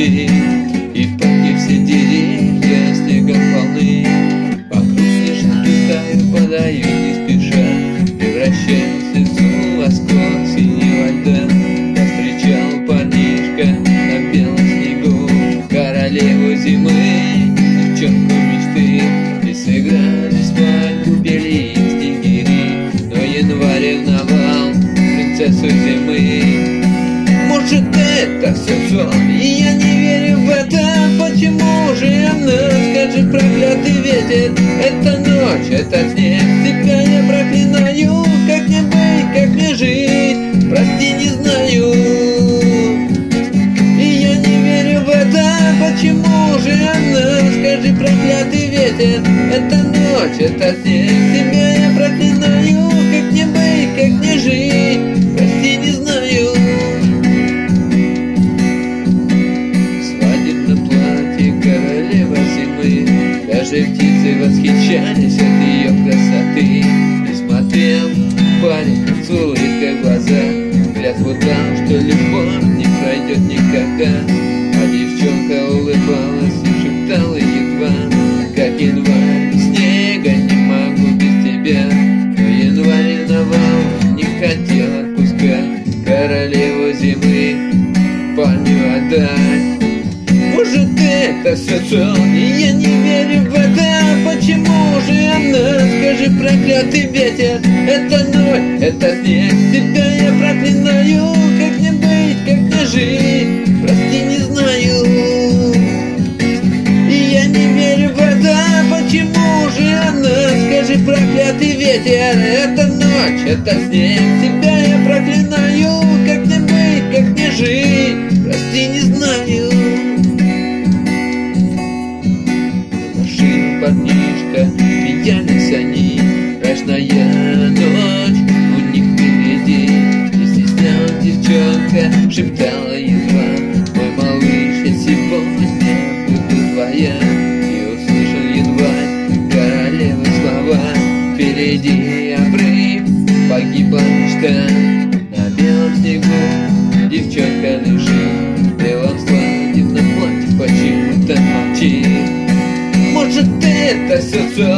мечты. И в парке все деревья снегом полны, вокруг снежинки тают, падают не спеша, превращаясь в осколок синего льда. Повстречал парнишка на белом снегу королеву зимы, девчонку мечты, и сыграли свадьбу, пели их снегири. Но январь ревновал принцессу зимы. Может, это все сон, и я не верю в это. Почему же она, скажи, проклятый ветер? Это ночь, это снег, тебя я проклинаю. Как мне быть, как мне жить, прости, не знаю. И я не верю в это. Почему же она, скажи, проклятый ветер? Это ночь, это снег, тебя я проклинаю. Как мне быть, как мне жить, прости, не знаю. Даже птицы восхищались от ее красоты. И смотрел парень с улыбкой в глаза, клятву дал, что любовь не пройдет никогда. А девчонка улыбалась и шептала едва: как январь без снега, не могу без тебя. Но январь ревновал, не хотел отпускать королеву зимы парню отдать. Может, это все сон, и я не верю в это. Почему же она, скажи, проклятый ветер? Это ночь, это снег, тебя я проклинаю. Как мне быть, как мне жить, прости, не знаю. И я не верю в это. Почему же она, скажи, проклятый ветер? Это ночь, это снег, тебя я проклинаю. Как мне быть, как мне жить, прости, не знаю. Парнишка, менялись они, мрачная ночь у них впереди. И стеснялась девчонка, шептала едва: мой малыш, я сегодня буду твоя. И услышал январь королевы слова: впереди обрыв, погибла мечта. На белом снегу девчонка лежит, в белом свадебном платье почему-то молчит. Может, это все сон,